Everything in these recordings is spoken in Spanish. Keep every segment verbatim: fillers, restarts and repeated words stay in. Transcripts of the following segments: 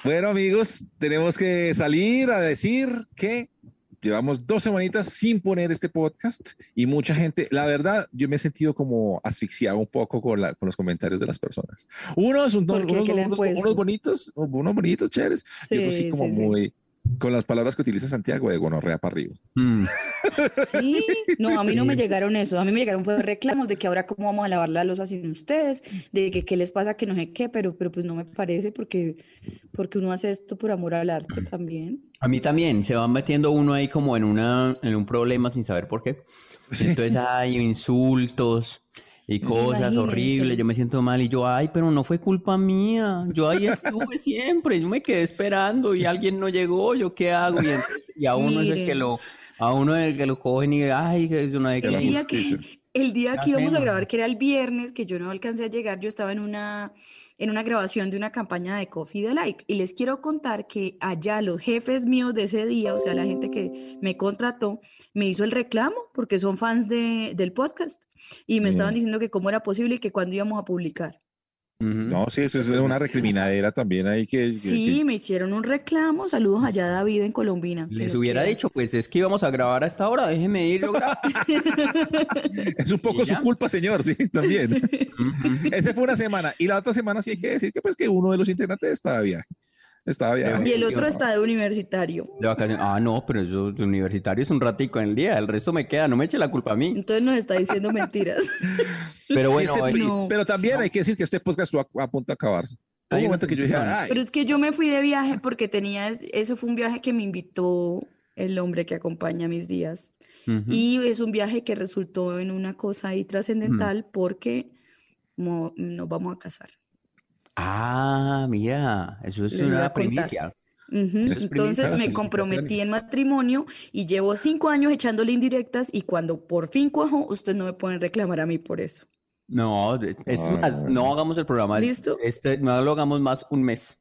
Bueno, amigos, tenemos que salir a decir que llevamos dos semanitas sin poner este podcast y mucha gente, la verdad, yo me he sentido como asfixiado un poco con, la, con los comentarios de las personas. Unos, unos, ¿Por qué? unos, ¿Qué le han unos, unos puesto? bonitos, unos bonitos, chéveres, y otros sí Sí, como sí, sí. muy, con las palabras que utiliza Santiago de gonorrea para arriba. Mm. Sí, Sí, no, a mí no me sí. llegaron eso, a mí me llegaron fue reclamos de que ahora cómo vamos a lavar la loza sin ustedes, de que qué les pasa que no sé qué, pero, pero pues no me parece porque, porque uno hace esto por amor al arte también. A mí también, se va metiendo uno ahí como en una, en un problema sin saber por qué. Y Sí. entonces hay insultos y cosas horribles, yo Imagínense. me siento mal y yo, ay, pero no fue culpa mía, yo ahí estuve siempre, yo me quedé esperando y alguien no llegó, ¿yo qué hago? Y entonces, y a uno es el que Miren, lo, a uno es el que lo cogen y, ay, que eso no hay De el la que, día justicia. que, el día ¿qué que íbamos a hacemos? grabar, que era el viernes, que yo no alcancé a llegar, yo estaba en una, en una grabación de una campaña de Coffee Delight. Y les quiero contar que allá los jefes míos de ese día, o sea, la gente que me contrató, me hizo el reclamo porque son fans de, del podcast. Y me estaban Sí. diciendo que cómo era posible y que cuándo íbamos a publicar. Ujú. No, sí, eso es Pues, una recriminadera también ahí que, que- que- Sí, me hicieron un reclamo. Saludos allá a David en Colombina, que les los hubiera quiero. dicho, pues es que íbamos a grabar a esta hora, déjeme ir, yo grabo. es un Y poco su ya. culpa, señor, sí, también. Ujú. Ese fue una semana. Y la otra semana sí hay que decir que pues que uno de los integrantes estaba de viaje. Estaba de De viaje. Y el otro vacaciones. está de universitario. De vacaciones. Ah, no, pero eso de universitario es un ratico en el día, el resto me queda, no me eche la culpa a mí. Entonces nos está diciendo mentiras. Pero Y bueno, este, hay, y- No. pero también hay no, que decir que este podcast estuvo a, a punto de acabarse. Hubo un hay una momento que yo dije, tensión. ay, Pero es que yo me fui de viaje porque tenía, es- eso fue un viaje que me invitó el hombre que acompaña mis días. Ujú, Y es un viaje que resultó en una cosa ahí ujú. trascendental porque mo- nos vamos a casar. Ah, mira, eso es Les voy a una contar. primicia. Ujú. Eso es primicia. Entonces ah, me felicitaciones. comprometí en matrimonio y llevo cinco años echándole indirectas y cuando por fin cuajo, ustedes no me pueden reclamar a mí por eso. No, de- es Ah, más, no bueno. hagamos el programa, ¿Listo? este, no lo hagamos más un mes.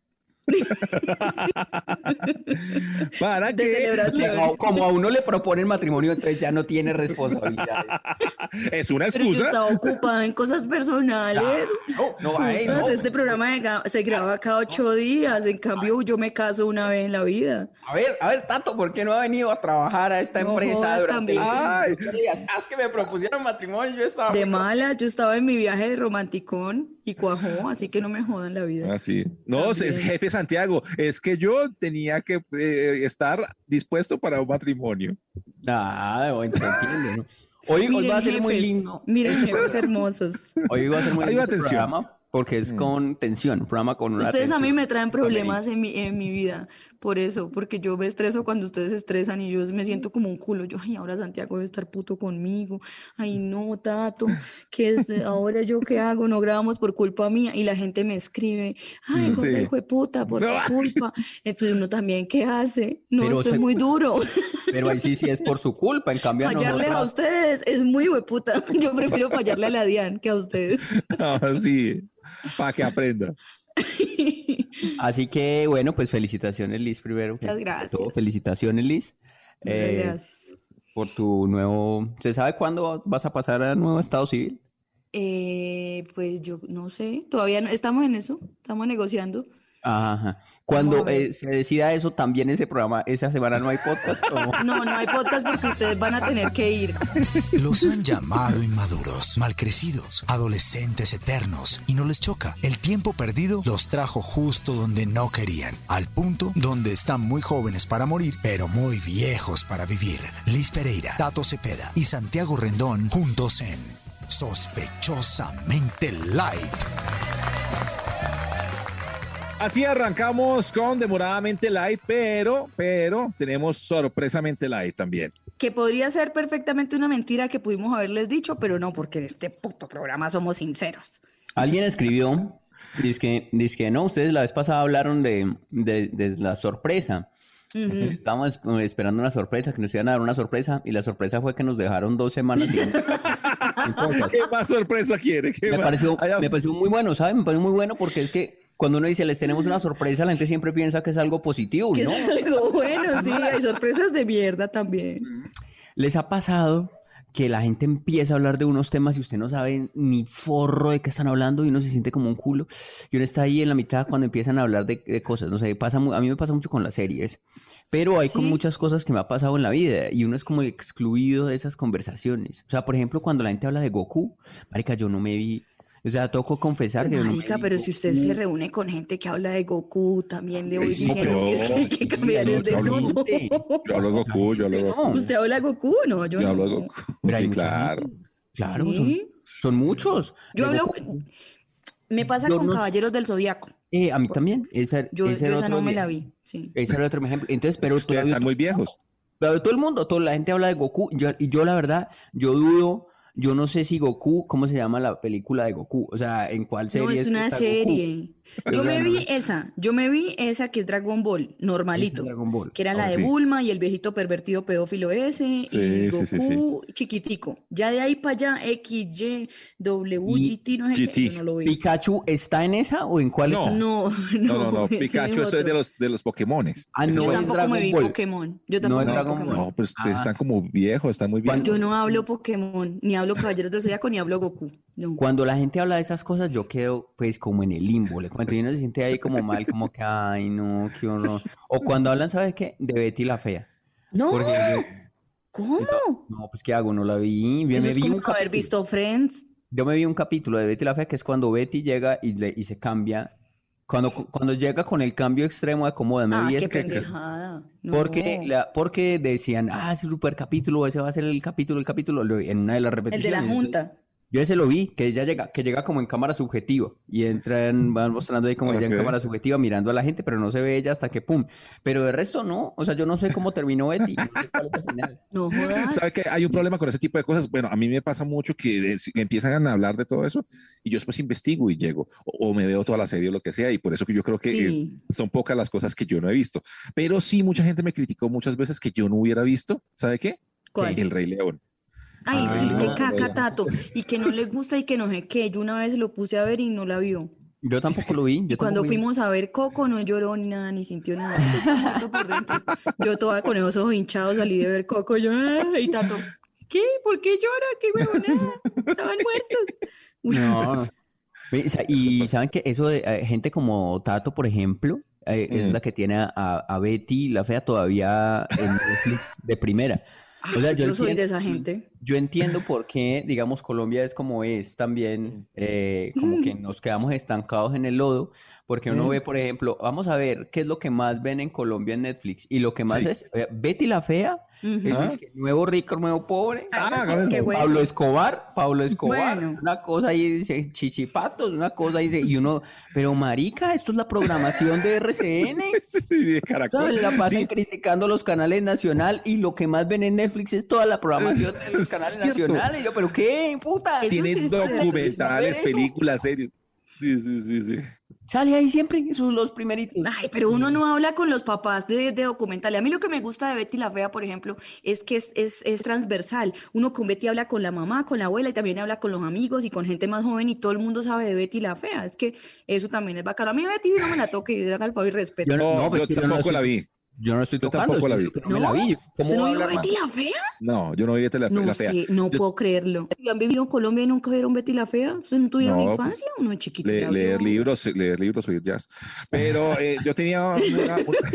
¿Para De qué? Porque celebración. como, como a uno le proponen matrimonio, entonces ya no tiene responsabilidades. Es una Pero yo excusa. estaba ocupada en cosas personales. Claro, no, ay, Putas, no, este pues, pues, programa de ga- se graba cada ocho días. En cambio, yo me caso una vez en la vida. a ver, a ver, Tato, ¿por qué no ha venido a trabajar a esta No empresa joda durante los también. Ay, últimos ocho días? Ah, es que me propusieron matrimonio y yo estaba De muy mala, yo estaba en mi viaje de romanticón y cuajó, así que no me jodan la vida. así. No, es También. jefe Santiago. Es que yo tenía que eh, estar dispuesto para un matrimonio. Ah, bueno, se entiende, ¿no? Hoy, hoy va Miren, a ser muy jefes, lindo miren, este jefes programa. hermosos. Hoy va a ser muy Hay lindo una este tensión. programa porque es con tensión, un programa con una Ustedes a mí tensión. me traen Lo amerita. problemas en mi, en mi vida, por eso, porque yo me estreso cuando ustedes se estresan y yo me siento como un culo. Yo, ay, ahora Santiago debe estar puto conmigo. Ay, no, Tato, ¿qué es de- ahora yo qué hago? No grabamos por culpa mía. Y la gente me escribe, ay, Mm. Jota, Sí. hijo de puta, por No, su culpa. Entonces uno también, ¿qué hace? No, Pero, esto es se- muy duro. pero ahí sí, sí es por su culpa. En cambio, a Fallarles a nosotros. ustedes es muy hueputa. Yo prefiero fallarle a la Dian que a ustedes. sí, para que aprenda. Así que, bueno, pues felicitaciones, Liz, primero que, Muchas que todo. gracias. Felicitaciones, Liz, Muchas eh, gracias. por tu nuevo. ¿Se sabe cuándo vas a pasar a nuevo estado civil? Eh, pues yo no sé, todavía no, estamos en eso, estamos negociando. Ajá. Vamos a Cuando ver. eh, se decida eso, también ese programa, esa semana no hay podcast. ¿O? No, no hay podcast porque ustedes van a tener que ir. Los han llamado inmaduros, malcrecidos, adolescentes eternos y no les choca. El tiempo perdido los trajo justo donde no querían, al punto donde están muy jóvenes para morir, pero muy viejos para vivir. Liz Pereira, Tato Cepeda y Santiago Rendón juntos en Sospechosamente Light. Así arrancamos con Demoradamente Light, pero, pero tenemos Sorpresamente Light también. Que podría ser perfectamente una mentira que pudimos haberles dicho, pero no, porque en este puto programa somos sinceros. Alguien escribió, dice que, dice que no, ustedes la vez pasada hablaron de, de, de la sorpresa. Ujú. Estábamos esperando una sorpresa, que nos iban a dar una sorpresa, y la sorpresa fue que nos dejaron dos semanas sin, sin podcast. ¿Qué más sorpresa quiere? ¿Qué Me más? pareció, Allá- me pareció muy bueno, ¿sabes? Me pareció muy bueno porque es que cuando uno dice les tenemos una sorpresa, la gente siempre piensa que es algo positivo, Que ¿no? es algo bueno, sí, hay sorpresas de mierda también. ¿Les ha pasado que la gente empieza a hablar de unos temas y usted no sabe ni forro de qué están hablando y uno se siente como un culo. Y uno está ahí en la mitad cuando empiezan a hablar de, de cosas. No sé, pasa, mu- a mí me pasa mucho con las series, pero hay con ¿Sí? muchas cosas que me ha pasado en la vida y uno es como excluido de esas conversaciones. O sea, por ejemplo, cuando la gente habla de Goku, marica, yo no me vi, o sea, tengo que confesar que yo no me Marica, vi pero si usted se Goku. reúne con gente que habla de Goku, también le Ay, voy sí, diciendo que es que yo, hay que Sí, cambiar hay el de mucha hablo- grupo. gente. yo hablo de Mucha Goku, yo hablo de gente, Goku. no. ¿Usted habla de Goku? No, yo Yo hablo de no. Goku. Pero hay Sí, mucha claro. gente. Claro, son, ¿Sí? son muchos. Yo De hablo, Goku. me pasa Yo con no, Caballeros del Zodiaco. eh, a mí también. Ese, Yo, ese yo era esa otro no me la ejemplo. vi, sí. Ese era otro ejemplo. Entonces, Es que pero ustedes todavía están muy viejos. pero todo el mundo, toda la gente habla de Goku. Y yo, y yo, la verdad, yo dudo, yo no sé si Goku, ¿cómo se llama la película de Goku? O sea, ¿en cuál No, serie es es que una está Goku? serie. O Yo sea, me no, vi esa, yo me vi esa que es Dragon Ball, ese es normalito, Dragon Ball. que era la Oh, de sí. Bulma y el viejito pervertido pedófilo ese, y Sí, sí, sí, sí. Goku chiquitico. Ya de ahí para allá, X, Y, W, ¿Y G T, no sé qué, yo G T. no lo vi. Pikachu está en esa o en cuál está? No, No, no, no, no, no. ese es Pikachu, eso es de otro. los, de los Pokémones. Ah, Ese es Yo no otro. es tampoco me Dragon vi Ball. Pokémon, yo No tampoco es me vi Dragon Ball. No, pues ustedes Ah, están como viejos, están muy cuando, Yo viejos. no hablo Pokémon, ni hablo Caballeros del Zodiaco, ni hablo Goku. No. cuando la gente habla de esas cosas, yo quedo pues como en el limbo, le cuento, y uno se siente ahí como mal, como que, ay, no, qué horror. O cuando hablan, ¿sabes qué? De Betty la Fea. No, Porque yo, ¿cómo? no, pues ¿qué hago? No la vi, yo Eso me es vi como un no haber capítulo. visto Friends. Yo me vi un capítulo de Betty la Fea que es cuando Betty llega y, le, y se cambia. Cuando, cuando llega con el cambio extremo de cómo me Ah, vi qué ese Que- que- capítulo. pendejada. Porque, No. la, porque decían, ah, ese super capítulo, ese va a ser el capítulo, el capítulo, lo- en una de las El de la repeticiones. Entonces, Junta. yo ese lo vi, que ella llega, que llega como en cámara subjetiva y entran, van mostrando ahí como ella en Ok. cámara subjetiva mirando a la gente, pero no se ve ella hasta que pum. Pero de resto no, o sea, yo no sé cómo terminó Betty, no sé cuál es el final. No ¿Sabe jodas. que hay un problema con ese tipo de cosas? Bueno, a mí me pasa mucho que, es- que empiezan a hablar de todo eso y yo después investigo y llego o, o me veo toda la serie o lo que sea y por eso que yo creo que eh, Sí. son pocas las cosas que yo no he visto. Pero sí, mucha gente me criticó muchas veces que yo no hubiera visto, ¿sabe qué? ¿Cuál? El Rey León. Ay, El Rey sí, Ah, qué León. caca, Tato. Y que no le gusta y que no sé qué. Yo una vez lo puse a ver y no la vio. yo tampoco lo vi, Y yo cuando tampoco vi. fuimos a ver Coco, no lloró ni nada, ni sintió nada. Él está muerto por dentro. Yo toda con esos ojos hinchados salí de ver Coco. Yo, "Ah", y Tato, ¿qué? ¿Por qué llora? ¿Qué huevonada? Estaban muertos. Uy, No. Ve, sa- Y saben que eso de eh, gente como Tato, por ejemplo, eh, es Mm. la que tiene a, a Betty la Fea todavía en Netflix de primera. O sea, yo yo soy de entiendo, esa yo, gente. yo entiendo por qué, digamos, Colombia es como es también, eh, como que nos quedamos estancados en el lodo, porque uno Mm. ve, por ejemplo, vamos a ver qué es lo que más ven en Colombia en Netflix, y lo que más Sí. es eh, Betty la Fea, Ujú. es, Ah. es que nuevo rico, nuevo pobre. Ah, Ah, sí, bueno. qué hueso. Pablo Escobar, Pablo Escobar, Bueno. una cosa ahí, dice, chichipatos, una cosa ahí, de- y uno, pero marica, esto es la programación de R C N. Sí, sí, sí, de Caracol. ¿Sabes? La pasan Sí, criticando los canales nacional y lo que más ven en Netflix es toda la programación de los Es canales cierto. nacionales. Y yo, ¿pero qué, puta? Eso tiene sí es cierto. documentales, Eso. películas, series. Sí, sí, sí, sí. Sale ahí siempre, esos son los primeritos. Ay, pero uno no habla con los papás de, de documentales. A mí lo que me gusta de Betty la Fea, por ejemplo, es que es, es, es transversal. Uno con Betty habla con la mamá, con la abuela y también habla con los amigos y con gente más joven y todo el mundo sabe de Betty la Fea. Es que eso también es bacano. A mí Betty no me la toque y haga el favor y respeto. Yo no, No, no, pues yo que yo no tampoco estoy, la vi. yo no estoy Yo tocando, tampoco la estoy vi. diciendo que no me la vi. ¿Cómo ¿Usted no voy a vio hablar más? Betty la Fea? No, yo no vi Betty la, No la fea. sé, no Yo- puedo creerlo. ¿Han vivido en Colombia y nunca vieron Betty la Fea? ¿Ustedes no tuvieron No, infancia? pues, Uno de chiquito Le- la leer vio. libros, leer libros, oír jazz. Pero eh, yo tenía una, una-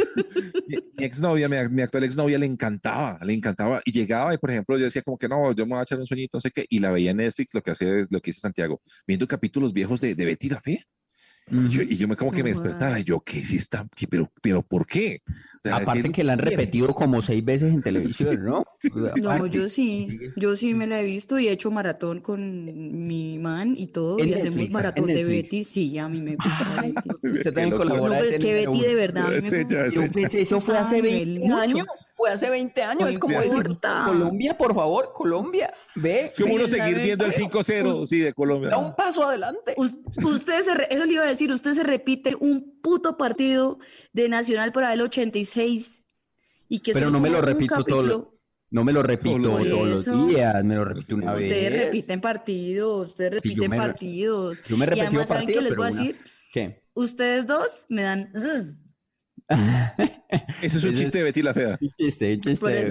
mi, mi exnovia, mi, mi actual exnovia le encantaba, le encantaba y llegaba y por ejemplo yo decía como que no, yo me voy a echar un sueñito, no sé qué, y la veía en Netflix, lo que hace es lo que dice Santiago, viendo capítulos viejos de, de Betty la Fea. Y yo, Ujú. y yo me como que No me jodas. despertaba y yo, ¿qué es esta? ¿Qué- pero, pero ¿por qué? O sea, ¿qué es Aparte lo que la han quieren? repetido como seis veces en televisión, ¿no? O sea, No, aparte, yo sí, sigue. yo sí me la he visto y he hecho maratón con mi man y todo, En y hacemos Netflix, maratón en de Netflix. Betty, sí, a mí me gusta Ay, Betty. usted Qué también locura. colabora No, pero ese es que número Betty uno. de verdad, a mí Es me ella, es Yo ella. pensé, eso fue hace gusta a nivel veinte mucho. años. Fue hace veinte años. No Es como decir, importa. Colombia, por favor, Colombia, ve, Es como uno Mire, seguir ¿sabe viendo el qué? cinco cero, Us- sí, de Colombia. da un paso adelante. Us- Usted se, re- eso le iba a decir, usted se repite un puto partido de Nacional por ahí el ochenta y seis y que Pero solo no me tuvo lo un repito todo, lo- capítulo. no me lo repito los Por días. todos los eso, días, me lo repito una ustedes vez. repiten partidos, ustedes Sí, yo repiten me, partidos. yo me he Y repetido además, ¿saben qué partido, les pero voy a una. decir? ¿Qué? Ustedes dos me dan... zzzz. Ese es un Ese chiste de Betty la Fea. un chiste, un Por chiste. eso. Ese es-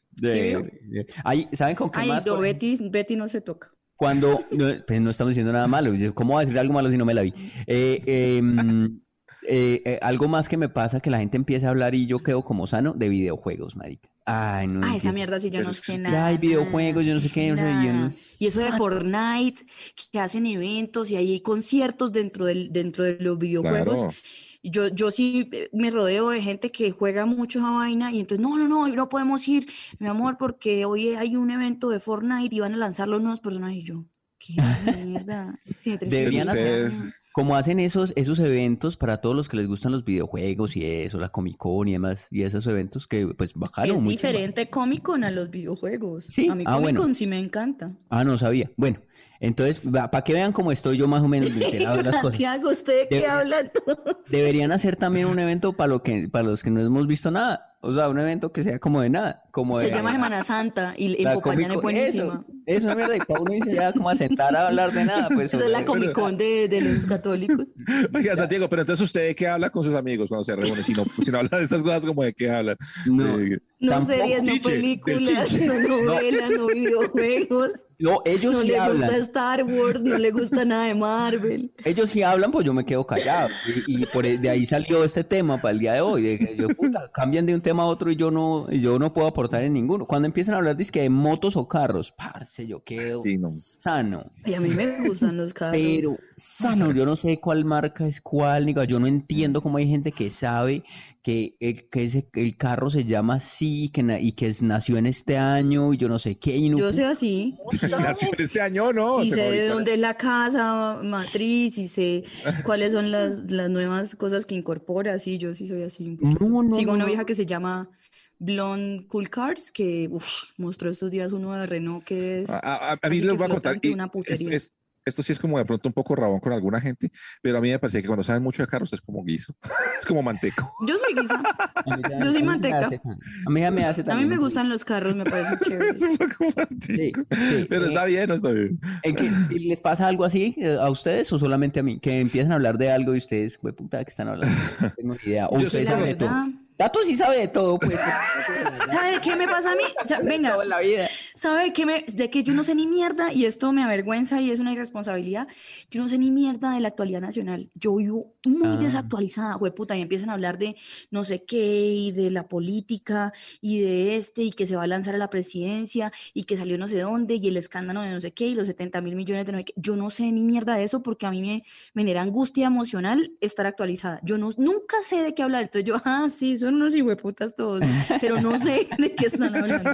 De- vio? de- Ahí, ¿saben con qué Ay, más? no, Por ejemplo? Betty, Betty no se toca. Cuando, no, pues no estamos diciendo nada malo. Yo, ¿cómo voy a decir algo malo si no me la vi? Eh, eh, mm, eh, eh, algo más que me pasa que la gente empieza a hablar y yo quedo como sano de videojuegos, marica. Ay, no Ah, esa entiendo. mierda sí yo Pero no es que sé es- nada. Ay, videojuegos, yo no sé qué, no sé, yo no- nada. Y eso de Fortnite, que hacen eventos y ahí hay conciertos dentro del, dentro de los videojuegos. Claro. Yo, yo sí eh, me rodeo de gente que juega mucho esa vaina y entonces, no, no, no, hoy no podemos ir, mi amor, porque hoy hay un evento de Fortnite y van a lanzar los nuevos personajes. Y yo, qué mierda. Sí, entre Deberían quince ustedes- años. Como hacen esos, esos eventos para todos los que les gustan los videojuegos y eso, la Comic Con y demás, y esos eventos que, pues, bacano, Es muy chimba. diferente Comic Con a los videojuegos. Sí, A mí ah, Comic bueno. Con sí me encanta. Ah, no sabía. Bueno, entonces, para que vean cómo estoy yo más o menos enterado de las cosas. Santiago, ¿usted de qué Debería- habla? Deberían hacer también un evento para, lo que, para los que no hemos visto nada. O sea, un evento que sea como de nada. Como Se de, llama Semana Santa y en la Popayán es Comic Con. buenísima. Eso, eso, mierda, y para uno irse ya como a sentar a hablar de nada. Pues, Esa es la sobre- Comic Con de, de los católicos. Oiga, Santiago, pero entonces usted de qué habla con sus amigos cuando se reúne, si no, si no habla de estas cosas, como de qué hablan. No. De- No Tampoco series, no chiche, del películas, chiche. no novelas, no videojuegos. No, ellos No sí le hablan. gusta Star Wars, no le gusta nada de Marvel. Ellos sí hablan, pues yo me quedo callado. Y, y por e- de ahí salió este tema para el día de hoy. De que yo, puta, cambian de un tema a otro y yo no, y yo no puedo aportar en ninguno. Cuando empiezan a hablar dizque de motos o carros, parce, yo quedo Sí, no. sano. Y a mí me gustan los carros. Pero sano, yo no sé cuál marca es cuál, ni yo no entiendo cómo hay gente que sabe que, el, que ese, el carro se llama así que na- y que es- nació en este año y yo no sé qué. Y no, Yo sé así. Nació en este año, ¿no? Y Se sé de fabricaron- dónde es la casa matriz y sé cuáles son las, las nuevas cosas que incorpora. Sí, yo sí soy así un poquito. No, no, Sigo no, una no. vieja que se llama Blonde Cool Cars, que uf, mostró estos días uno de Renault que es A, a- a mí casi les que voy a contar. flotante, y una es- putería. es- esto sí es como de pronto un poco rabón con alguna gente, pero a mí me parece que cuando saben mucho de carros es como guiso, es como manteco. Yo soy guisa. A mí ya- Yo soy a mí se me manteca. hace- A mí ya me hace A mí también me un gustan los carros, me parecen Es chéveres. un poco Sí, manteco. sí, Pero eh, está bien, no está bien. ¿En qué- y les pasa algo así eh, a ustedes o solamente a mí? Que empiezan a hablar de algo y ustedes, güey, puta, ¿de qué están hablando? No tengo ni idea. O Yo ustedes sí, la saben de todo. verdad. Tato sí sabe de todo, pues. ¿Sabe qué me pasa a mí? O sea, Sabe de venga, todo en la vida. ¿sabe qué me, de que yo no sé ni mierda y esto me avergüenza y es una irresponsabilidad? Yo no sé ni mierda de la actualidad nacional. Yo vivo muy Ah. desactualizada, puta, y empiezan a hablar de no sé qué y de la política y de este y que se va a lanzar a la presidencia y que salió no sé dónde y el escándalo de no sé qué y los setenta mil millones de no sé qué. Yo no sé ni mierda de eso porque a mí me, me genera angustia emocional estar actualizada. Yo no, nunca sé de qué hablar. Entonces yo, ah, sí, son unos hijueputas todos, pero no sé de qué están hablando.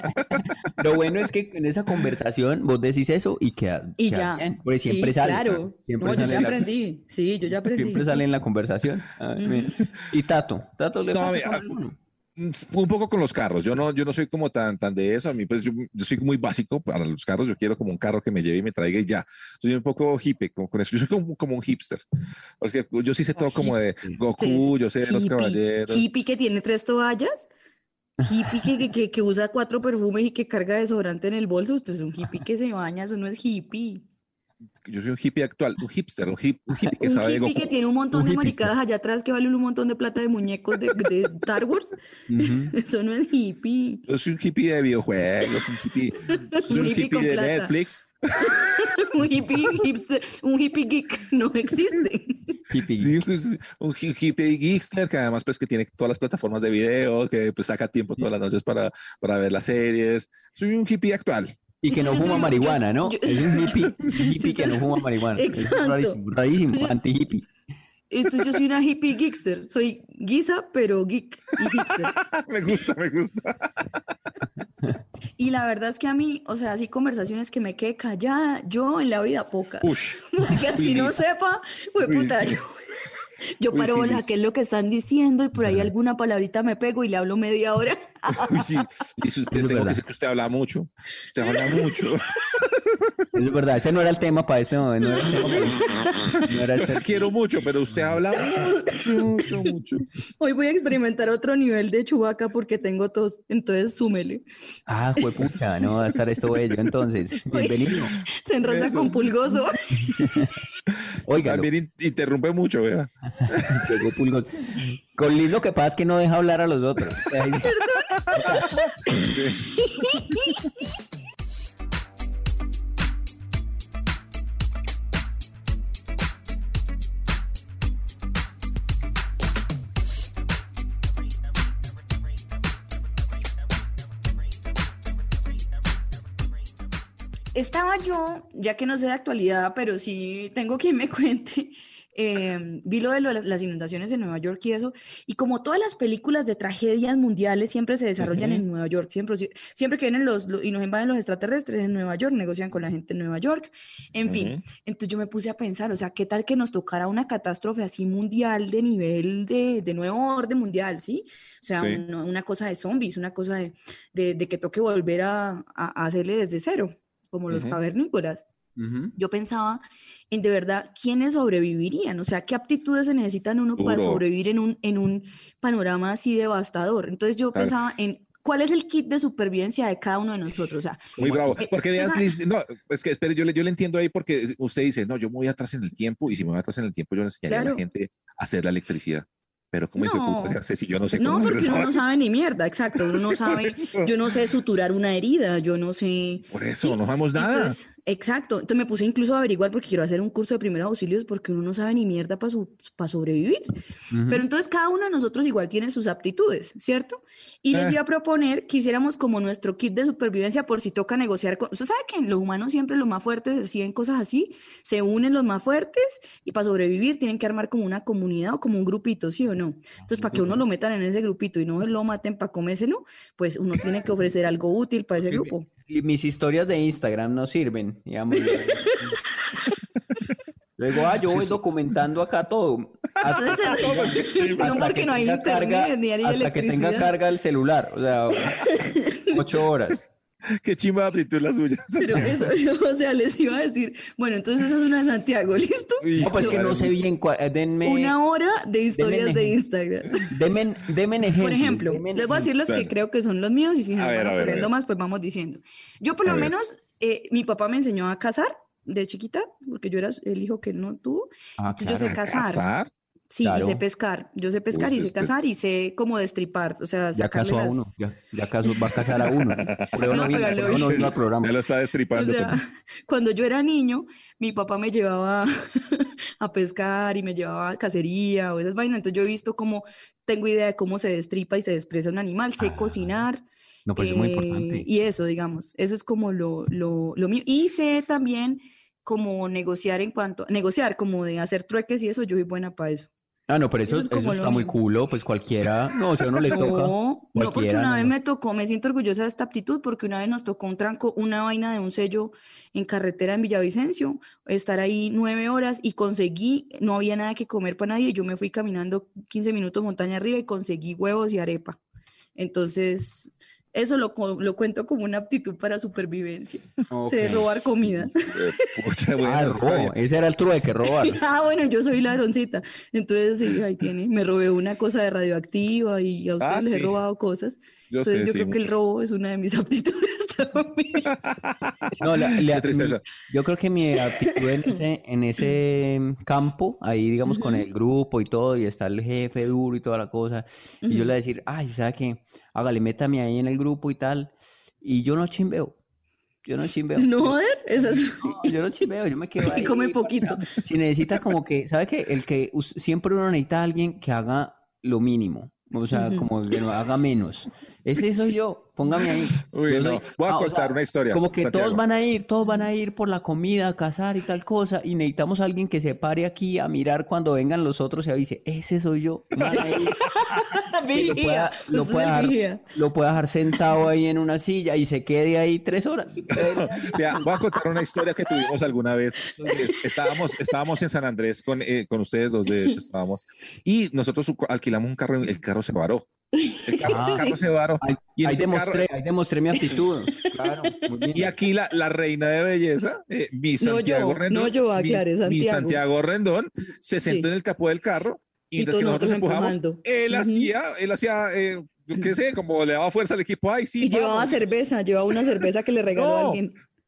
Lo bueno es que en esa conversación vos decís eso y queda, Y queda ya. bien, porque siempre Sí, sale. claro. Siempre No, yo sale ya la- aprendí. Sí, yo ya aprendí. Siempre sale en la conversación. Ah, bien. Y Tato, Tato le No, pasa a con mí- alguno? Un poco con los carros. Yo no, yo no soy como tan, tan de eso. A mí, pues, yo, yo soy muy básico para los carros. Yo quiero como un carro que me lleve y me traiga y ya. Soy un poco hippie como, con eso. Yo soy como, como un hipster. Es que yo sí sé todo como de hipster. Goku, yo sé de los Hippie, caballeros. hippie que tiene tres toallas. Hippie que, que, que, que usa cuatro perfumes y que carga desodorante en el bolso. Usted es un hippie que se baña, eso no es hippie. Yo soy un hippie actual, un hipster, un, hip, un hippie que Un sabe de hippie Goku. que tiene un montón Un de hipster. maricadas allá atrás que valen un montón de plata de muñecos de, de Star Wars. Ujú. Eso no es hippie. Yo soy un hippie de videojuegos, un hippie, soy un hippie hippie con de plata. Netflix. Un hippie hipster, un hippie geek no existe. Hippie. Sí, pues, un hi- hippie geekster que además pues que tiene todas las plataformas de video, que pues saca tiempo todas las noches para, para ver las series. Soy un hippie actual. Y que no Yo soy fuma un- marihuana, yo- ¿no? yo- Es un hippie, un hippie que no fuma marihuana. Eso es Exacto. rarísimo, rarísimo, Yo- anti-hippie. Entonces yo soy una hippie geekster. Soy guisa, pero geek y hipster. Me gusta, me gusta. Y la verdad es que a mí, o sea, así conversaciones que me quede callada, yo en la vida pocas. Ush. Porque así no sepa, pues Uy, puta, sí. yo, yo Uy, paro sí, bola, Liz. qué es lo que están diciendo y por ahí alguna palabrita me pego y le hablo media hora. Uy, sí. Y si usted Eso es tengo que verdad. decir que usted habla mucho. Usted habla mucho. Eso es verdad, ese no era el tema para este momento. No era el tema para- no era Yo este- te quiero mucho, pero usted habla mucho, mucho, mucho. Hoy voy a experimentar otro nivel de chubaca porque tengo tos, entonces súmele. Ah, juepucha, no va a estar esto bello entonces. Bienvenido. Se enrosa Eso. con pulgoso. Óigalo. También in- interrumpe mucho, vea. Pegó pulgón. Con Liz lo que pasa es que no deja hablar a los otros. Ahí- Estaba yo, ya que no sé de actualidad, pero sí tengo quien me cuente, eh, vi lo de lo- las inundaciones en Nueva York y eso, y como todas las películas de tragedias mundiales siempre se desarrollan Ujú, en Nueva York, siempre, sie- siempre que vienen los, lo- y nos invaden los extraterrestres en Nueva York, negocian con la gente en Nueva York, en fin. ujú. Entonces yo me puse a pensar, o sea, ¿qué tal que nos tocara una catástrofe así mundial de nivel de, de nuevo orden mundial, ¿sí? O sea, Sí. una, una cosa de zombies, una cosa de, de, de que toque volver a, a a hacerle desde cero como los Ujú. cavernícolas. Ujú. Yo pensaba en de verdad quiénes sobrevivirían, o sea, qué aptitudes se necesitan uno para Duro. sobrevivir en un, en un panorama así devastador. Entonces yo Claro. pensaba en cuál es el kit de supervivencia de cada uno de nosotros. O sea, Muy ¿Cómo bravo. así? eh, Porque usted vean, sabe- Liz, no, es que espere, yo le, yo le entiendo ahí porque usted dice, no, yo me voy atrás en el tiempo y si me voy atrás en el tiempo yo le enseñaría a la claro, gente a hacer la electricidad. Pero ¿cómo hijo de puta se no. hace si yo no sé cómo No, hacer porque esa uno no vaina? sabe ni mierda, exacto. Uno no Sí, por sabe, eso. yo no sé suturar una herida, yo no sé, Por eso, ¿sí? no sabemos nada. Entonces, exacto. Entonces me puse incluso a averiguar porque quiero hacer un curso de primeros auxilios porque uno no sabe ni mierda para para sobrevivir. Pero Ujú. entonces cada uno de nosotros igual tiene sus aptitudes, ¿cierto? Y les Eh, iba a proponer que hiciéramos como nuestro kit de supervivencia por si toca negociar con... Usted sabe que en los humanos siempre los más fuertes, si ven cosas así, se unen los más fuertes y para sobrevivir tienen que armar como una comunidad o como un grupito, ¿sí o no? Entonces, para que uno lo metan en ese grupito y no lo maten para comérselo, pues uno tiene que ofrecer algo útil para ese Sí, grupo. y mis historias de Instagram no sirven, digamos. Yo, yo digo, ah, yo sí, voy sí. documentando acá todo. Hasta, Entonces, No, pues qué chimba. no hasta que porque no hay tenga internet carga, ni hay hasta que tenga electricidad. carga el celular. O sea, ocho horas. Qué chimba de aptitud la suya. Pero eso, o sea, les iba a decir, bueno, entonces esa es una de Santiago, ¿listo? No, pues Hijo que de no madre, sé bien cuál. eh, Denme, Una hora de denme, historias de ejem- Instagram. denme, denme Por ejemplos. ejemplo, Denme les voy a decir ejemplos. los que dale. creo que son los míos y si A nos ver, van a ver, a ocurriendo ver. más, pues vamos diciendo. Yo por A lo ver. menos, eh, mi papá me enseñó a cazar de chiquita, porque yo era el hijo que él no tuvo. Ah, Entonces yo sé claro, ¿A cazar, cazar? sí, y sé claro. pescar. Yo sé Uy, pescar y sé es que cazar es- y sé cómo destripar, o sea, Ya sacarle casó a uno. las... Ya, ya casó, va a casar a uno. Por eso no No, vino, pero por lo eso no vino al vi. programa. Ya lo está O destripando sea, también. cuando yo era niño, mi papá me llevaba a pescar y me llevaba a cacería o esas vainas. Entonces yo he visto cómo, tengo idea de cómo se destripa y se despresa un animal, sé Ah, cocinar no, pues es muy eh, importante. y eso, digamos, eso es como lo, lo, lo mío. Y sé también como negociar en cuanto, negociar, como de hacer trueques y eso, yo soy buena para eso. Ah, no, pero Eso eso, es eso como lo está muy mío. culo, pues cualquiera, no, si a uno le toca, No, no, porque cualquiera, una no, vez no. me tocó, me siento orgullosa de esta aptitud, porque una vez nos tocó un tranco, una vaina de un sello en carretera en Villavicencio, estar ahí nueve horas y conseguí, no había nada que comer para nadie, yo me fui caminando quince minutos montaña arriba y conseguí huevos y arepa. Entonces, eso lo, co- lo cuento como una aptitud para supervivencia, Ok. sé robar comida. Eh, pucha, Ah, bueno, está robó, bien. ese era el trueque, robar. Ah, bueno, yo soy ladroncita. Entonces, sí, ahí tiene. Me robé una cosa de radioactiva y a Ah, ustedes les he sí, robado cosas. yo Entonces, sé, yo sí, creo que el muchos. robo es una de mis aptitudes también. No, la- Qué la- mi- tristeza. yo creo que mi aptitud en ese, en ese campo, ahí digamos con Ujú, el grupo y todo, y está el jefe duro y toda la cosa, y yo le ujú. voy a decir, ay, ¿sabe qué? Hágale, métame ahí en el grupo y tal, y yo no chimbeo, yo no chimbeo, No, yo, joder, esas... no, yo no chimbeo, yo me quedo y come ahí poquito. parchado. Si necesitas como que, ¿sabe qué? El que us- siempre uno necesita a alguien que haga lo mínimo, o sea, Ujú. como que no haga menos. Ese soy yo, póngame ahí. Uy, Yo soy, no. Voy a ah, o sea, contar una historia, como que todos Santiago. van a ir, todos van a ir por la comida, a cazar y tal cosa, y necesitamos a alguien que se pare aquí a mirar cuando vengan los otros y avise, ese soy yo, van a ir, que lo Vigía, pueda, lo usted es pueda el dejar, vigía. lo pueda dejar sentado ahí en una silla y se quede ahí tres horas. Eh, Vea, voy a contar una historia que tuvimos alguna vez. Es- estábamos, estábamos en San Andrés con, eh, con ustedes dos, de hecho, estábamos. Y nosotros su- alquilamos un carro, el carro se varó. El carro, el Ah, carro se Sí. varó. ahí, Y, ahí el carro, demostré, ahí demostré mi aptitud. Claro, muy y bien. aquí la, la reina de belleza, eh, mi No Santiago yo, no Rendón, yo, mi, aclaré, mi Santiago. Santiago Rendón, se sentó Sí. en el capó del carro y Y mientras todos que nosotros nosotros empujamos, empujando. él Ujú. hacía, él hacía, eh, yo qué sé, como le daba fuerza al equipo. Ay, sí, Y llevaba vamos. cerveza, llevaba una cerveza que le regaló a No, alguien.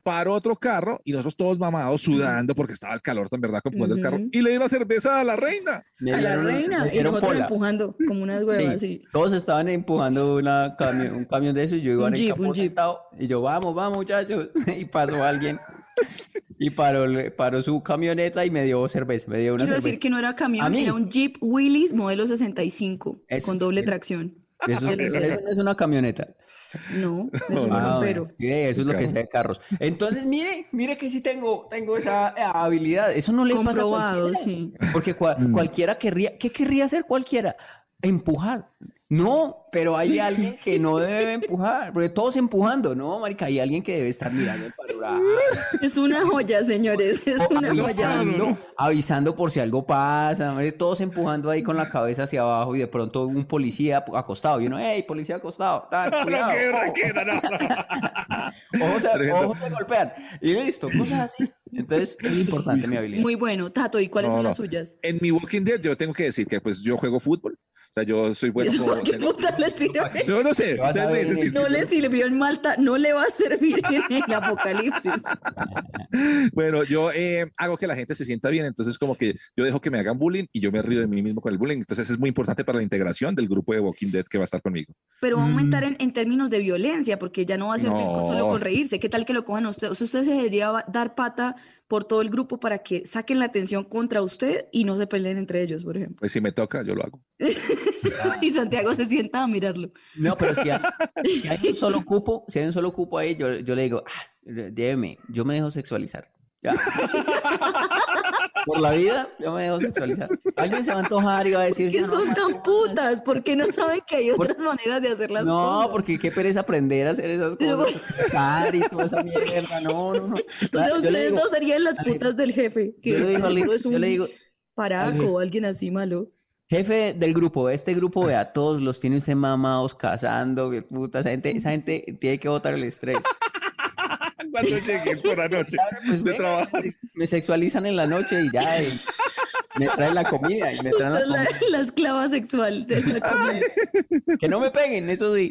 paró otro carro y nosotros todos mamados, sudando porque estaba el calor tan verdad empujando el carro Ujú. y le dio la cerveza a la reina. Me A la dieron- me reina. Y dieron nosotros pola. empujando como unas huevas, Sí, sí. todos estaban empujando una cami- un camión de eso y yo iba Un en el jeep, capó un jeep. sentado y yo, vamos, vamos muchachos. Y pasó alguien y paró, el- paró su camioneta y me dio cerveza, me dio una Quiero cerveza. decir que no era A camión, mí. era un Jeep Willys modelo sesenta y cinco Eso con es doble bien. tracción. Eso, es- De los de- eso no es una camioneta. No, es No, un no. Ah, campero. bueno, sí, eso es lo que Carro. sé de carros. Entonces, mire, mire que sí tengo, tengo esa eh, habilidad. Eso no le pasa a Comprobado, cualquiera. sí. Porque cua- Mm. cualquiera querría, ¿qué querría hacer cualquiera? Empujar. No, pero hay alguien que no debe empujar, porque todos empujando, ¿no, marica? Hay alguien que debe estar mirando el panorama, Es una joya, señores. Es o una joya. avisando, avisando por si algo pasa, marica, todos empujando ahí con la cabeza hacia abajo y de pronto un policía acostado y uno, hey, policía acostado, tal, No, cuidado, que ojo". requiera, no, no. Ojos se, Tremendo. ojos se golpean y listo, cosas así. Entonces es importante mi habilidad. Muy bueno. Tato, ¿y cuáles No, son no. las suyas? En mi Walking Dead yo tengo que decir que pues yo juego fútbol. O sea, yo soy bueno ¿Eso como... por qué tengo- puta le sirve? Yo no sé. Te vas a Ustedes me ver dicen en- si- No si- le sirvió en Malta, no le va a servir en el apocalipsis. Bueno, yo eh, hago que la gente se sienta bien, entonces como que yo dejo que me hagan bullying y yo me río de mí mismo con el bullying. Entonces es muy importante para la integración del grupo de Walking Dead que va a estar conmigo. Pero va a aumentar en, en términos de violencia, porque ya no va a ser bien con- solo No. con reírse. ¿Qué tal que lo cojan a usted? O sea, usted se debería va- dar pata por todo el grupo para que saquen la atención contra usted y no se peleen entre ellos, por ejemplo. Pues si me toca, yo lo hago. Y Santiago se sienta a mirarlo. No, pero si hay, si hay un solo cupo, si hay un solo cupo ahí, yo, yo le digo, ah, lléveme, yo me dejo sexualizar. Ya. Por la vida, yo me dejo sexualizar. Alguien se va a antojar y va a decir, Que "Ya no, son tan marica, putas, ¿por qué no saben que hay otras maneras de hacer las no, cosas? porque qué pereza aprender a hacer esas Pero- cosas, sexar y toda esa mierda, no, no, no. O Yo sea, le ustedes digo- dos serían las putas del jefe, que yo le digo al- seguro es yo un le digo- paraco o alguien así malo. Jefe del grupo, este grupo, vea, todos los tiene usted mamados, cazando, qué puta, esa gente, esa gente tiene que botar el estrés. Cuando llegué por la noche Pues, de venga, trabajo. me- me sexualizan en la noche y ya, y me traen la comida y me traen Usted la es la, comida. la esclava sexual de la comida. Que no me peguen, eso sí.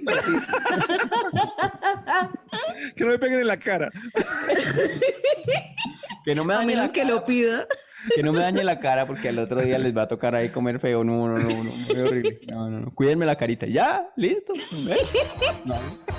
Que no me peguen en la cara. Que no me A dañe la menos que cara, lo pida. que no me dañe la cara porque al otro día les va a tocar ahí comer feo. No, no, no, no, muy horrible. No, no, no. Cuídenme la carita. Ya, listo. ¿Ves? No.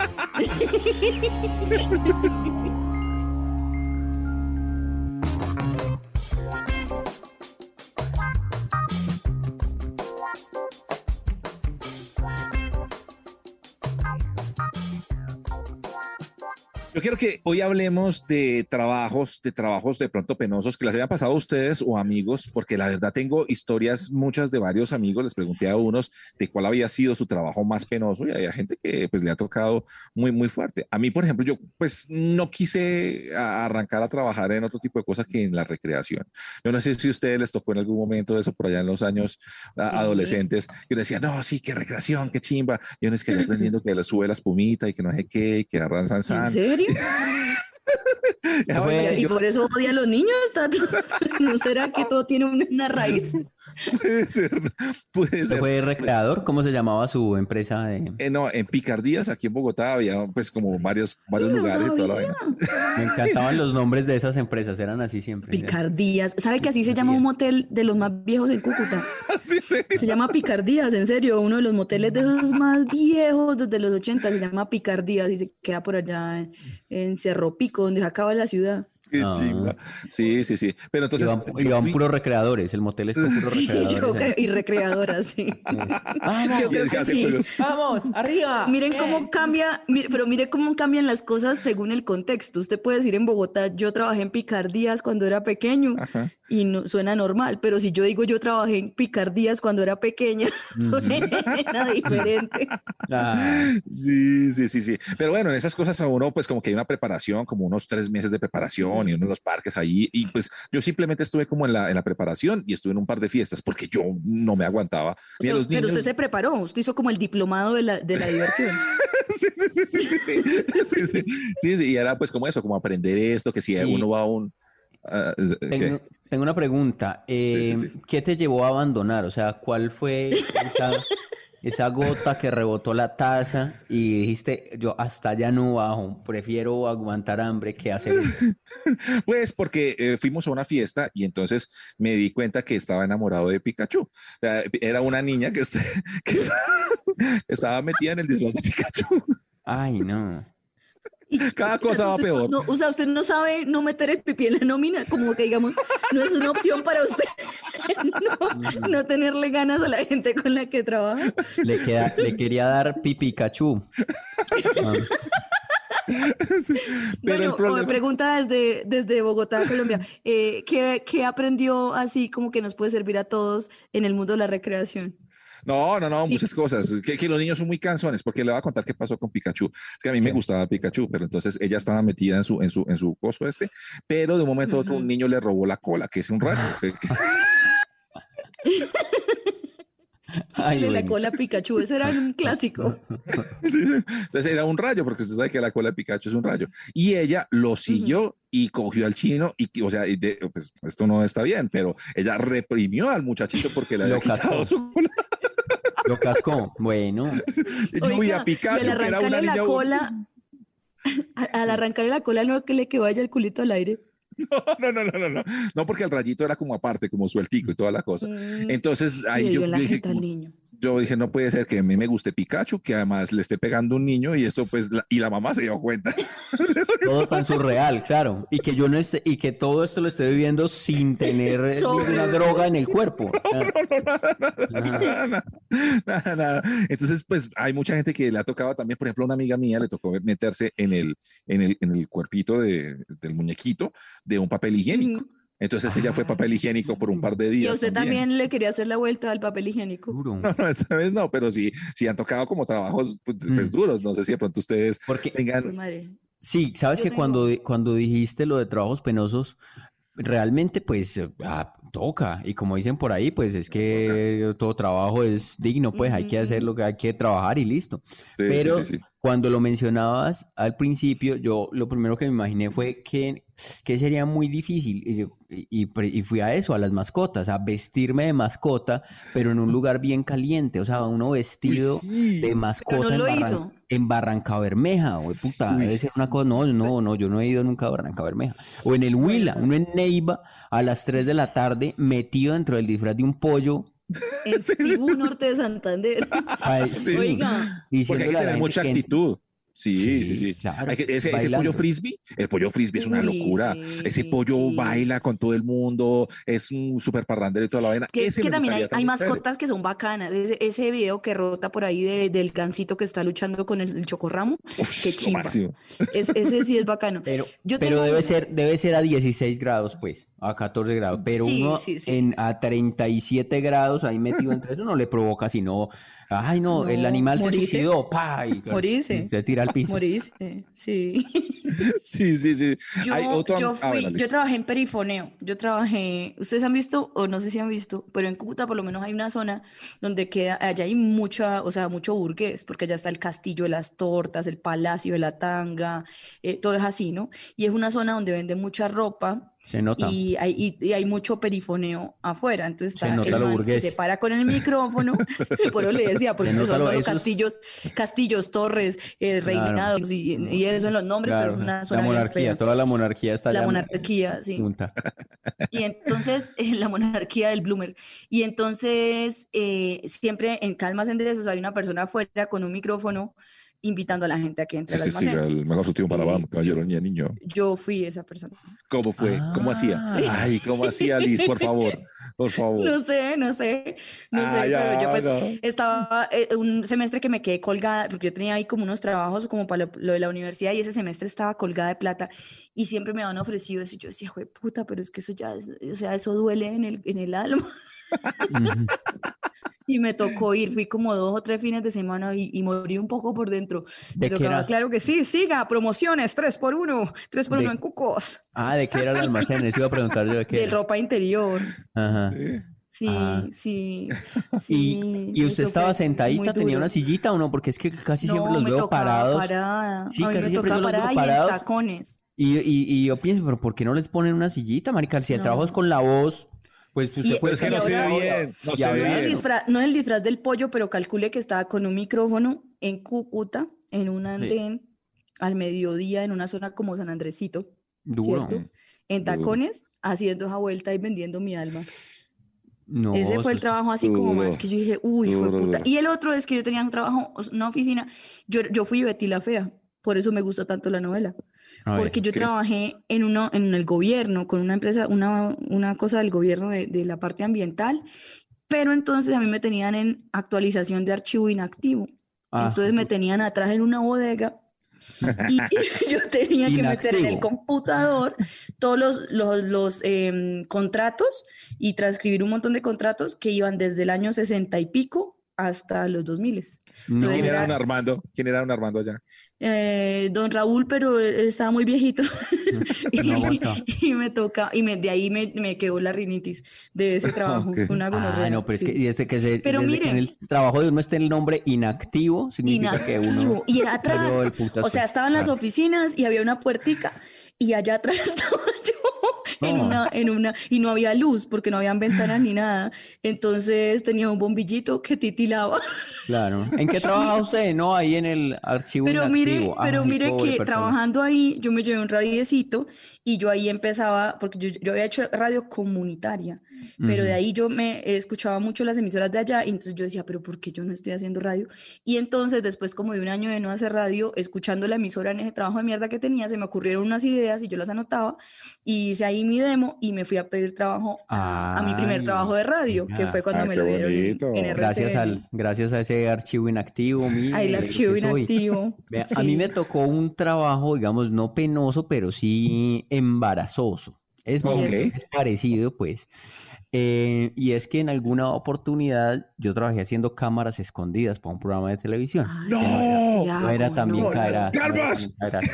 Yo quiero que hoy hablemos de trabajos, de trabajos de pronto penosos que les hayan pasado a ustedes o amigos, porque la verdad tengo historias muchas de varios amigos. Les pregunté a unos de cuál había sido su trabajo más penoso y hay gente que pues le ha tocado muy, muy fuerte. A mí, por ejemplo, yo pues no quise a- arrancar a trabajar en otro tipo de cosas que en la recreación. Yo no sé si a ustedes les tocó en algún momento eso por allá en los años a- Sí. adolescentes, que uno decía, no, sí, qué recreación, qué chimba. Y uno es que ya aprendiendo que le sube la espumita y que no sé qué, y que arranzan ¿En san. serio? Esa fue- Y yo- por eso odia a los niños, Tato. ¿No será que todo tiene una, una raíz? Puede ser, puede ¿Usted ser. fue recreador? ¿Cómo se llamaba su empresa de...? Eh, no, en Picardías, aquí en Bogotá, había pues como varios, varios No lugares y toda la sabía. vaina. Me encantaban los nombres de esas empresas, eran así siempre. Picardías. ¿Sabe que así se llama un motel de los más viejos en Cúcuta? Así se. Se llama Picardías, en serio. Uno de los moteles de esos más viejos desde los ochenta se llama Picardías y se queda por allá en, en Cerro Pico, donde se acaba la ciudad. Qué Ah. chimba. Sí, sí, sí. Pero entonces. Iban, yo iban fui- puros recreadores, el motel es con puros Sí, recreadores. yo ahí. creo, y recreadoras, sí. Vamos, Yo creo Y que decía, sí. pues, vamos, arriba. Miren Eh. cómo cambia, mire- pero mire cómo cambian las cosas según el contexto. Usted puede decir en Bogotá, yo trabajé en Picardías cuando era pequeño Ajá. y no suena normal, pero si yo digo yo trabajé en Picardías cuando era pequeña, suena diferente. Ah, Sí, sí, sí, sí. Pero bueno, en esas cosas a uno, pues como que hay una preparación, como unos tres meses de preparación y uno en los parques ahí. Y pues yo simplemente estuve como en la, en la preparación y estuve en un par de fiestas porque yo no me aguantaba. O Mira, sea, los pero niños- usted se preparó, usted hizo como el diplomado de la, de la diversión. sí, sí, sí, sí, sí, sí, sí, sí, sí, sí, y era pues como eso, como aprender esto, que si Y- uno va a un... ah, ¿qué? tengo, tengo una pregunta. Eh, Sí, sí, sí. ¿Qué te llevó a abandonar? O sea, ¿cuál fue esa, esa gota que rebotó la taza y dijiste, yo hasta allá no bajo, prefiero aguantar hambre que hacer esto. Pues porque eh, fuimos a una fiesta y entonces me di cuenta que estaba enamorado de Pikachu. O sea, era una niña que, est- que estaba metida en el disfraz de Pikachu. Ay, no. Y- Cada cosa va usted no- peor. no- o sea, usted no sabe no meter el pipí en la nómina, como que digamos, no es una opción para usted no, no tenerle ganas a la gente con la que trabaja. Le, queda, le quería dar Pipikachu. Ah, Sí. Pero el Bueno, o problema, pregunta desde, desde Bogotá, Colombia, eh, ¿qué, qué aprendió así como que nos puede servir a todos en el mundo de la recreación? no, no, no, muchas Tips. cosas. Que, que los niños son muy cansones, porque le voy a contar qué pasó con Pikachu. Es que a mí me ¿Qué? gustaba Pikachu, pero entonces ella estaba metida en su, en su, en su coso este, pero de un momento a otro un Ujú. niño le robó la cola, que es un rayo. que- que- Ay, Píquele la bueno. cola a Pikachu, ese era un clásico. Sí, sí. Entonces era un rayo, porque usted sabe que la cola de Pikachu es un rayo. Y ella lo siguió y cogió al chino, y, y, o sea, y de- pues, esto no está bien, pero ella reprimió al muchachito porque le había Lo quitado cascó. su cola. Lo cascó. Bueno, Y yo vi Oiga, a y Pikachu, al que era una arrancarle la niña. cola, a- al arrancarle la cola no que le que vaya el culito al aire. No, no, no, no, no. No, porque el rayito era como aparte, como sueltico y toda la cosa. Mm, Entonces y ahí le yo, dio en la yo dije, jeta al como- niño. yo dije, no puede ser que a mí me guste Pikachu, que además le esté pegando un niño y esto pues, la- y la mamá se dio cuenta. todo tan surreal, claro. Y que yo no esté, y que todo esto lo esté viviendo sin tener eh, Sobrio. ninguna droga en el cuerpo. Ah, Nada, nada, nada, nada. Entonces, pues hay mucha gente que le ha tocado también, por ejemplo, a una amiga mía le tocó meterse en el, en el, en el cuerpito de- del muñequito de un papel higiénico. Ujú. Entonces ella fue papel higiénico por un par de Y días. a usted también le quería hacer la vuelta al papel higiénico. duro. No, no, esta vez no, pero sí, sí han tocado como trabajos pues, pues, Mm. duros. No sé si de pronto ustedes Porque tengan. Fue madre. sí, sabes Yo que tengo- cuando, di- cuando dijiste lo de trabajos penosos, realmente pues eh, ah, toca. Y como dicen por ahí, pues es que todo trabajo es digno, pues hay que hacer lo que hay que trabajar y listo. Sí, sí, Pero sí, sí. cuando lo mencionabas al principio, yo lo primero que me imaginé fue que, que sería muy difícil. Y, yo- y- y pre- y fui a eso, a las mascotas, a vestirme de mascota, pero en un lugar bien caliente. O sea, uno vestido Uy, sí. de Pero mascota no en, lo Barran- hizo. en Barranca Bermeja, güey, puta, Uy, debe ser una cosa. No, no, no, yo no he ido nunca a Barranca Bermeja. O en el Huila, Bueno. uno en Neiva, a las tres de la tarde, metido dentro del disfraz de un pollo. En Tibú Norte de Santander. Ay, sí, Oiga. Porque hay diciéndole que a la tener gente mucha que- actitud. Sí, sí, Sí, sí. claro, Hay que- ese, ese bailando. pollo frisbee, el pollo frisbee es una Uy, locura. sí, Ese pollo sí. baila con todo el mundo, es un súper parrandero y toda la vaina. Que, Ese que me también hay, gustaría hay también chévere. mascotas que son bacanas. Ese, ese video que rota por ahí de- del gansito que está luchando con el, el chocorramo, Uf, qué lo chimba. máximo. Es- ese sí es bacano. Pero, Yo pero tengo debe uno. ser, debe ser a dieciséis grados, pues, a catorce grados. Pero Sí, uno sí, sí. en, a treinta y siete grados ahí metido entre eso no le provoca sino, ay no, el No, animal se morirse. suicidó, pa, y claro, Morirse. se tira al piso. Morirse, sí. Sí, sí, sí. Yo, Hay otro. yo ah, fui, bueno, yo listo. trabajé en perifoneo. Yo trabajé, ustedes han visto, o no sé si han visto, pero en Cúcuta por lo menos hay una zona donde queda, allá hay mucha, o sea, mucho burgués, porque allá está el castillo de las tortas, el palacio de la tanga, eh, todo es así, ¿no? Y es una zona donde venden mucha ropa Se nota. y hay, y, y hay mucho perifoneo afuera. Entonces Se está nota el lo man que burgués. se para con el micrófono, por eso le decía, porque Se nota son lo- solo esos- castillos, castillos, torres, eh, reinados y, y eso en los nombres, Claro, pero es una la zona bien monarquía, fea. toda la monarquía está La allá en- monarquía, sí. junta. Y entonces, en la monarquía del Bloomer. Y entonces, eh, siempre en cada almacén de esos hay una persona afuera con un micrófono invitando a la gente a que entre Sí, al sí, sí, almacén. el mejor surtido para Eh, vamos, caballero, niña, niño. Yo fui esa persona. ¿Cómo fue? ¿Cómo hacía? Ah. Ay, ¿cómo hacía, Liz? Por favor, por favor. No sé, no sé, no Ah, sé, ya, pero yo pues no. estaba eh, un semestre que me quedé colgada, porque yo tenía ahí como unos trabajos como para lo, lo de la universidad y ese semestre estaba colgada de plata y siempre me habían ofrecido eso y yo decía, "Jue puta, pero es que eso ya, es- o sea, eso duele en el, en el alma". Ujú. Y me tocó ir, fui como dos o tres fines de semana y, y morí un poco por dentro. ¿De Me qué tocaba, era? claro que sí, siga, promociones, tres por uno, tres por De- uno en Cucos, Ah, ¿de qué era el almacén? Eso iba a preguntar yo de qué de era. ropa interior. Ajá. Sí. Sí, Ah. sí, ¿Y, sí. y usted eso estaba fue muy sentadita, tenía duro. una sillita o no? Porque es que casi siempre No, los me veo tocaba parados. parada. Sí, A mí casi me siempre yo tocaba los veo parada y en parados. tacones. Y, y, y yo pienso, pero ¿por qué no les ponen una sillita, marica? Si el trabajo es No. con la voz, Pues usted Y- Pero puede es que y no se ve ahora- bien. No y se No ve es, ahora- el bien. disfraz, no es el disfraz del pollo, pero calcule que estaba con un micrófono en Cúcuta, en un Sí. andén, al mediodía, en una zona como San Andresito, Duro. ¿cierto? En Duro. tacones, haciendo esa vuelta y vendiendo mi alma. No, Ese fue el eso es- trabajo así como duro, más que yo dije, uy, hijo de duro, puta. duro. Y el otro es que yo tenía un trabajo, una oficina, yo, yo fui Betty la Fea, por eso me gusta tanto la novela. A ver, Porque yo ok. trabajé en uno, en el gobierno, con una empresa, una, una cosa del gobierno de, de la parte ambiental, pero entonces a mí me tenían en actualización de archivo inactivo. Ah, Entonces me tenían atrás en una bodega y yo tenía que meter en el Inactivo. computador todos los, los, los, em, contratos y transcribir un montón de contratos que iban desde el año sesenta y pico hasta los dos mil. no, Entonces ¿Quién era era un Armando? ¿Quién era un Armando allá? eh, don Raúl, pero él él estaba muy viejito y, no aguanta. y me toca, y me, de ahí me, me quedó la rinitis de ese trabajo. Ok. Fue una Ah, gonorrea, no, pero es sí. que desde que, se, Pero desde que en mire. el trabajo de uno esté el nombre inactivo, significa que uno Inactivo. Y era cayó atrás. del putazo. O sea, estaban las Ah, oficinas y había una puertica y allá atrás estaba yo en No. una, en una, y no había luz porque no habían ventanas ni nada. Entonces tenía un bombillito que titilaba. Claro. ¿En qué trabaja usted? No, ahí en el archivo Pero mire, inactivo. pero Ay, mire pobre que persona. trabajando ahí, yo me llevé un radiecito y yo ahí empezaba, porque yo, yo había hecho radio comunitaria, pero de Ujú. ahí yo me eh, escuchaba mucho las emisoras de allá y entonces yo decía, pero ¿por qué yo no estoy haciendo radio? Y entonces después como de un año de no hacer radio, escuchando la emisora en ese trabajo de mierda que tenía, se me ocurrieron unas ideas y yo las anotaba y hice ahí mi demo y me fui a pedir trabajo a, a mi primer Ay, trabajo de radio, que venga. fue cuando Ah, me qué lo dieron en, bonito. en Gracias, R C N. al, gracias a ese archivo inactivo, mire, Ahí el lo archivo que soy. inactivo. Vea, a mí Sí. me tocó un trabajo, digamos, no penoso, pero sí embarazoso. Es, más o Ok. menos, es parecido, pues. Eh, y es que en alguna oportunidad yo trabajé haciendo cámaras escondidas para un programa de televisión. Ay, ¡No! Que no era, no era Tiago, también no. caerás. no era ¡Garbas! también caerás.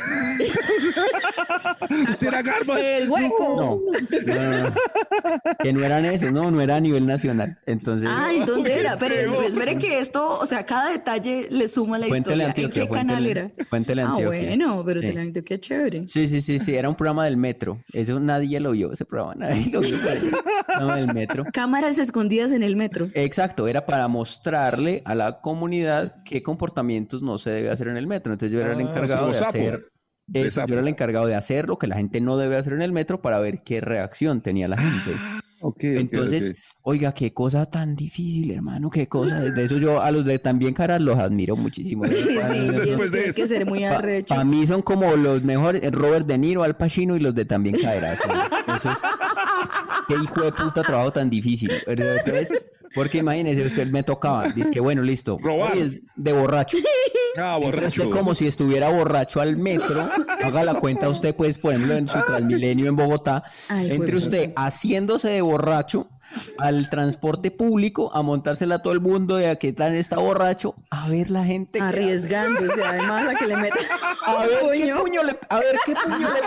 ¿Usted era Garbas? El hueco. No, no, no, no. Que no eran eso, no, no era a nivel nacional. Entonces, Ay, ¿dónde Qué era? Pero feo. es- espere que esto, o sea, cada detalle le suma a la fue en historia. ¿En Teleantioquia, qué fue en canal Tele- era? fue en Ah, Teleantioquia. bueno, pero Sí. Teleantioquia chévere. Sí, sí, sí, sí, era un programa del metro. Eso nadie lo vio, ese programa nadie lo vio. Pero era un programa del metro. Cámaras escondidas en el metro. Exacto, era para mostrarle a la comunidad qué comportamientos no se debe hacer en el metro. Entonces yo era el Ah, encargado como de sapo. hacer De eso, yo sapo. era el encargado de hacer lo que la gente no debe hacer en el metro para ver qué reacción tenía la gente. Ok, ok, Entonces, ok. oiga, qué cosa tan difícil, hermano, qué cosa. Desde eso yo a los de También Caras los admiro muchísimo. Sí, sí, y eso Después de tiene que eso. ser muy arrecho. Para mí son como los mejores, eh, Robert De Niro, Al Pacino y los de También Caerás. Son- esos- qué hijo de puta trabajo tan difícil. Entonces, porque imagínese, usted me tocaba, dice que bueno, listo, Robar. hoy es de borracho. Ah, Entonces, borracho. usted como si estuviera borracho al metro, haga la cuenta usted, pues, por ejemplo, en su Transmilenio en Bogotá, Ay, entre jueputa. usted haciéndose de borracho al transporte público, a montársela a todo el mundo de a qué tal está borracho, a ver la gente que Arriesgándose, además a que le metan a ver qué puño. puño le, a ver qué puño le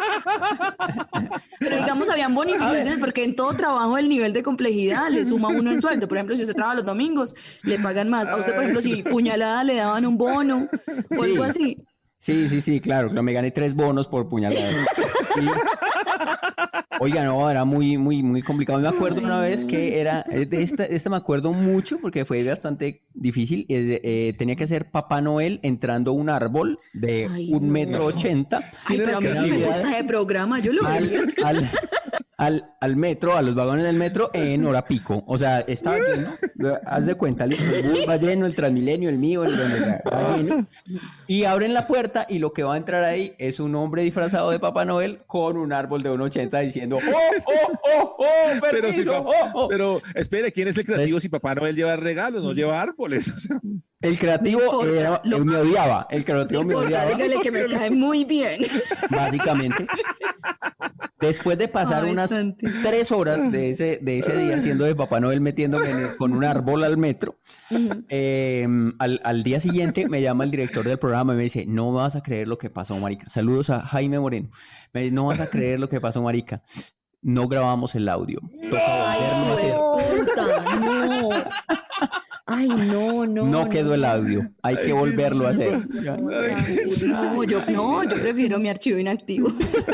pega. Pero digamos, habían bonificaciones porque en todo trabajo el nivel de complejidad le suma uno el sueldo. Por ejemplo, si usted trabaja los domingos, le pagan más. A usted, por ejemplo, si puñalada le daban un bono o Sí. algo así. Sí, sí, sí, claro, que me gané tres bonos por puñalada. Y- Oiga, no, era muy, muy, muy complicado. Me acuerdo una vez que era, eh, de esta, esta me acuerdo mucho porque fue bastante difícil. eh, eh, tenía que ser Papá Noel entrando a un árbol de Ay, un no. metro ochenta Ay, ¿Quién pero era a mí que sí me hacía? gusta ese programa, yo lo veía. al, al, al, al metro, a los vagones del metro en hora pico. O sea, estaba lleno. Haz de cuenta, listo, el bus va lleno, el Transmilenio, el mío, el donde va- va lleno. Y abren la puerta y lo que va a entrar ahí es un hombre disfrazado de Papá Noel con un árbol de uno ochenta diciendo ¡Oh, oh, oh, oh! Pero, si ¡Permiso! pa- oh, oh". pero espere, ¿quién es el creativo Es- si Papá Noel lleva regalos, no lleva árboles? O sea, El creativo No importa, era- lo- él me odiaba. El No creativo me importa, odiaba, dígale que me cae muy bien. básicamente. Después de pasar Ay, unas Santi. tres horas de ese, de ese día siendo de Papá Noel metiéndome en el- con un árbol al metro, eh, al, al día siguiente me llama el director del programa y me dice, no vas a creer lo que pasó, marica. Saludos a Jaime Moreno. Me dice, no vas a creer lo que pasó, marica. No grabamos el audio. Toca volverlo a hacer. Puta, no. Ay, no, no. No quedó el audio. Hay que volverlo a hacer. No, Santi, no, yo, no, yo prefiero mi archivo inactivo.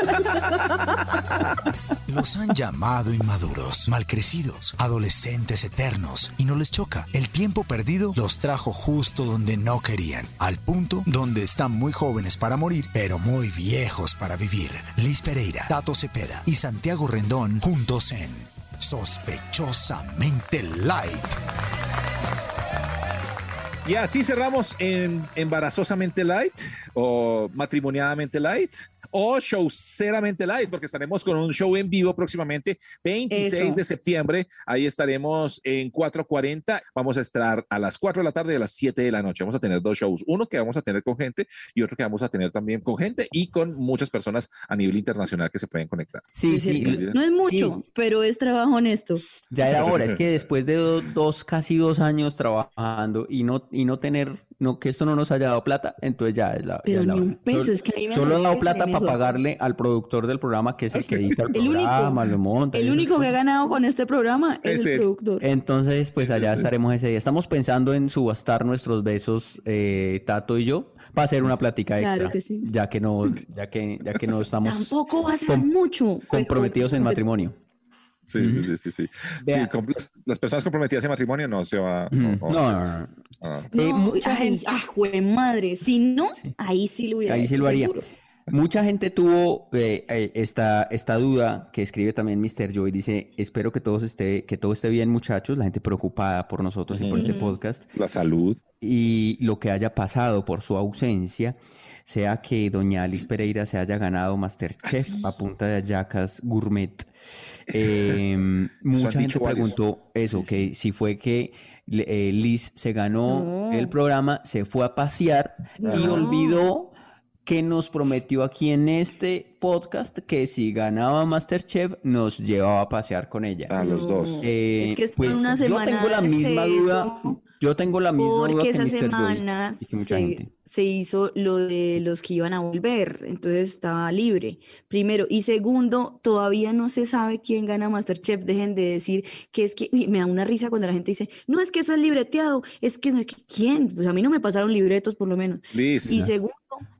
Los han llamado inmaduros, malcrecidos, adolescentes eternos, y no les choca. El tiempo perdido los trajo justo donde no querían, al punto donde están muy jóvenes para morir, pero muy viejos para vivir. Liz Pereira, Tato Cepeda y Santiago Rendón juntos en Sospechosamente Light. Y así cerramos en Embarazosamente Light o Matrimoniadamente Light o Showceramente Light, porque estaremos con un show en vivo próximamente, veintiséis Eso. de septiembre. Ahí estaremos en cuatro cuarenta. Vamos a estar a las cuatro de la tarde y a las siete de la noche. Vamos a tener dos shows, uno que vamos a tener con gente y otro que vamos a tener también con gente y con muchas personas a nivel internacional que se pueden conectar. Sí, Es sí. cierto. No es mucho, pero es trabajo honesto. Ya era hora. Es que después de do- dos, casi dos años trabajando y no, y no tener, no, que esto no nos haya dado plata, entonces ya es la, ya Pero es la ni hora. un peso, Solo- es que a mí me Solo he dado sorprende, plata me para sorprende. pagarle al productor del programa, que es el que edita el El único, programa, lo monta. y el esas único que cosas. ha ganado con este programa es Es el él. productor. Entonces, pues allá estaremos ese día. Estamos pensando en subastar nuestros besos, eh, Tato y yo, para hacer una plática Claro extra, que sí. ya que no, ya que, ya que no estamos Tampoco va a ser com- mucho. pero- comprometidos en matrimonio. Sí, sí, sí, sí. sí. Vea. Sí, con las, las personas comprometidas en matrimonio no se va. Ujú. No, No, no, no. no. Eh, No, mucha ay, gente- ah, jue madre. Si no, ahí sí lo hubiera Ahí sí hecho, lo haría. seguro. Mucha gente tuvo eh, eh, esta, esta duda que escribe también míster Joy. Dice, espero que, todos esté, que todo esté bien, muchachos. La gente preocupada por nosotros y por este podcast. La salud. Y lo que haya pasado por su ausencia, sea que doña Liz Pereira se haya ganado Masterchef a punta de hallacas gourmet. Eh, mucha dicho gente varios. preguntó eso, que si fue que eh, Liz se ganó No. el programa, se fue a pasear y No. olvidó que nos prometió aquí en este podcast que si ganaba Masterchef nos llevaba a pasear con ella. A los No. dos. Eh, Es que esto pues en una yo semana tengo la misma se duda, hizo yo tengo la misma duda porque que esa míster Joy semana y que mucha gente. se, se hizo lo de los que iban a volver, entonces estaba libre, primero. Y segundo, todavía no se sabe quién gana Masterchef. Dejen de decir que es que, uy, me da una risa cuando la gente dice, no, es que eso es libreteado, es que, no, ¿quién? Pues a mí no me pasaron libretos por lo menos. Liz. Y segundo,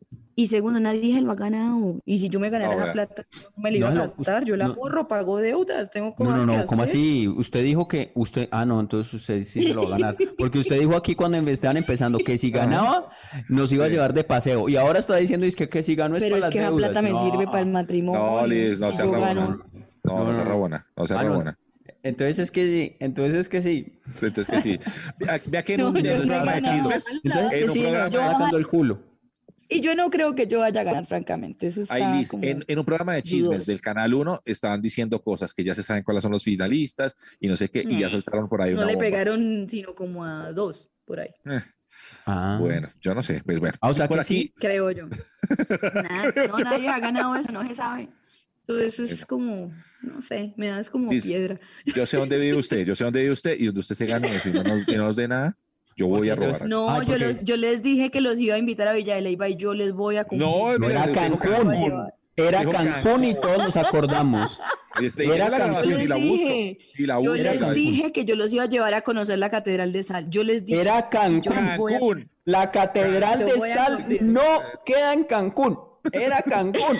y segundo, nadie se lo ha ganado. Y si yo me ganara No, esa vea. plata, yo no me la iba No, a no, gastar, yo la no. ahorro, pago deudas, tengo No, cosas no, que no, ¿cómo hacer. así? Usted dijo que usted, ah, no, entonces usted sí se lo va a ganar, porque usted dijo aquí cuando em- estaban empezando que si ganaba nos iba a llevar de paseo y ahora está diciendo es que, que si gano es Pero para es las que esa deudas. plata me No. sirve para el matrimonio. No, Liz, no Si seas yo rabona. gano- No, no, No, no seas no. rabona. No seas Ah, no. rabona. Entonces es que sí, entonces es que sí. Entonces que sí. Vea, vea que en No, un, en yo un no programa de gano. chismes, Entonces es en que un sí, nos programa, está sacando el culo. Y yo no creo que yo vaya a ganar, francamente. Eso está Ay, Liz, como... en, en un programa de chismes dudoso. del Canal uno estaban diciendo cosas que ya se saben cuáles son los finalistas y no sé qué, y ya Eh, soltaron por ahí No una le bomba. pegaron sino como a dos, por ahí, Eh, Ah. Bueno, yo no sé, pues bueno. Ah, o sea por que aquí, sí. creo yo. Nah, no, nadie ha ganado eso, no se sabe. Todo eso es como, no sé, me da es como Liz, piedra. yo sé dónde vive usted, yo sé dónde vive usted y donde usted se gane eso y no nos, y no nos dé nada, yo voy a Porque yo- robar. No, Ay, yo, porque- los, yo les dije que los iba a invitar a Villa de Leyva y yo les voy a cumplir. No, No mira, era usted dijo Cancún, Cancún. era Dijo Cancún y todos nos acordamos. Este, Era era la Cancún. Yo grabación y les la busco. dije, Y la yo busco. Era les Cancún. dije que yo los iba a llevar a conocer la Catedral de Sal. Yo les dije, Era Cancún. yo les voy a- Cancún. La Catedral Lo de voy a Sal cumplir. no queda en Cancún, era Cancún.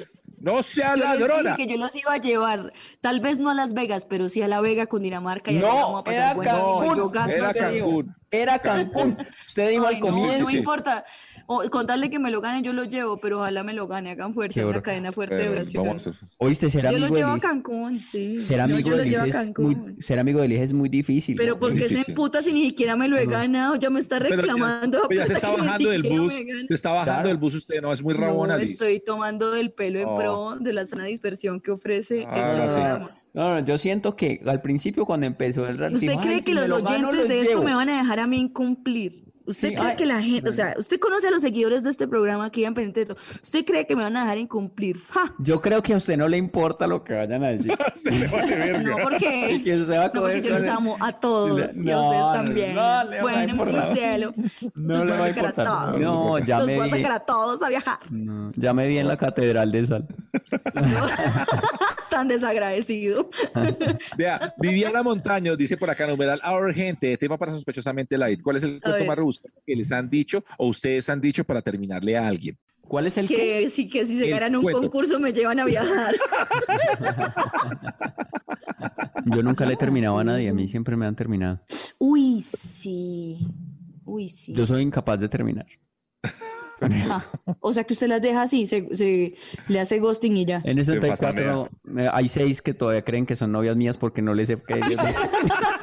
No sea Yo les dije ladrona. que yo los iba a llevar, tal vez no a Las Vegas, pero sí a La Vega, Cundinamarca, y allá No, vamos a pasar era buenísimo. Cancún. Yo gasto Era que digo. Cancún. Era Cancún. Usted dijo Ay, al no, comienzo. no sí. importa. O, con tal de que me lo gane, yo lo llevo, pero ojalá me lo gane. Hagan fuerza, Qué una horror. cadena fuerte de Pero oración. vamos a- Oíste, ser Yo lo amigo de llevo a Liz. Cancún, sí. Ser No, amigo yo de lo Liz llevo a es Cancún. muy, ser amigo de Liz es muy difícil. Pero ¿no? ¿por qué se difícil. emputa si ni siquiera me lo he ganado? Ya me está Pero ya- reclamando. pero ya se plata está que ni bajando del siquiera bus. me gana. Se está bajando Claro. del bus usted, no, es muy rabona, No, Liz. estoy tomando del pelo en Oh. pro de la sana dispersión que ofrece Ah, este no, sí. programa. No, no, yo siento que al principio cuando empezó el reality, ¿Usted dijo, cree "Ay, que si me los lo gano, oyentes los de esto llevo". me van a dejar a mí incumplir? ¿Usted Sí, cree ay, que la gente, o sea, usted conoce a los seguidores de este programa que iban pendientes de todo? ¿Usted cree que me van a dejar incumplir? ¡Ja! Yo creo que a usted no le importa lo que vayan a decir. Se le vale verga. No, porque, Y que usted va a no, porque coger yo con los el- amo a todos y a No, ustedes no, también. no le va a Bueno, en mi importar. cielo. No los le voy va a sacar importar. todos. No, ya Los me voy a vi. sacar a todos a viajar. No, ya me vi en la Catedral de Sal. Tan desagradecido. Vea, Viviana Montaño dice por acá, numeral, ahora gente, tema para sospechosamente light. ¿Cuál es el cuento más rebuscado que les han dicho o ustedes han dicho para terminarle a alguien? ¿Cuál es el qué? Que sí, que si se El ganan un cuento. concurso me llevan a viajar. Yo nunca le he terminado a nadie, a mí siempre me han terminado. Uy, sí. Uy, sí. Yo soy incapaz de terminar. Ah, o sea que usted las deja así, se, se le hace ghosting y ya. En el sesenta y cuatro eh, hay seis que todavía creen que son novias mías porque no les he querido.